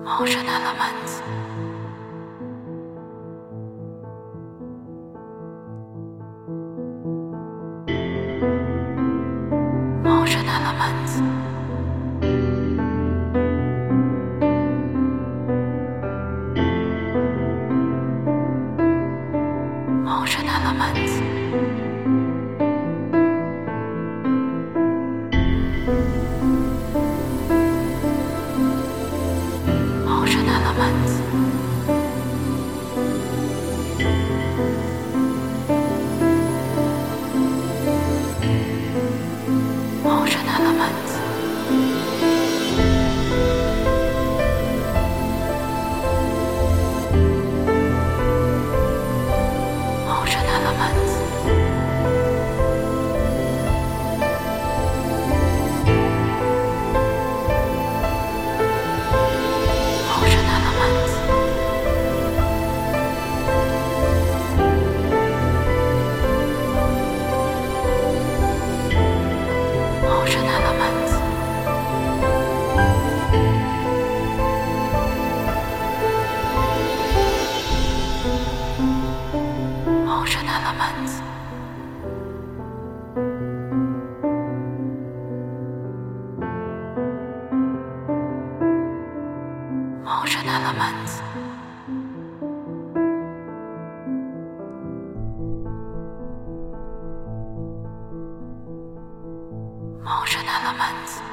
Motion elements. Motion elements. Motion elements. Motion elements. Motion elements. Motion elements. Motion elements. Motion elements. Motion elements. Motion elements. Motion elements.